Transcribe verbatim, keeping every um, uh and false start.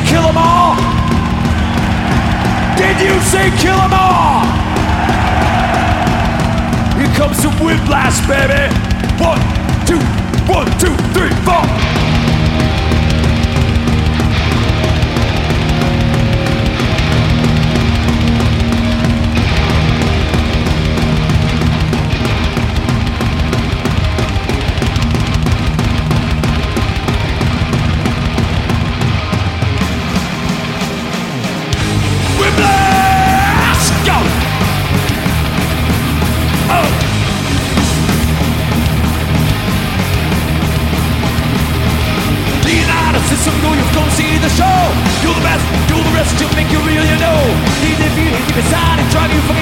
kill 'em all? Did you say kill 'em all? Here comes some whiplash, baby. One, two, one, two, three, four. System, go, you go see the show. You're the best, you're the rest, you'll make you real, you know. Need to feel it deep inside and drive you fucking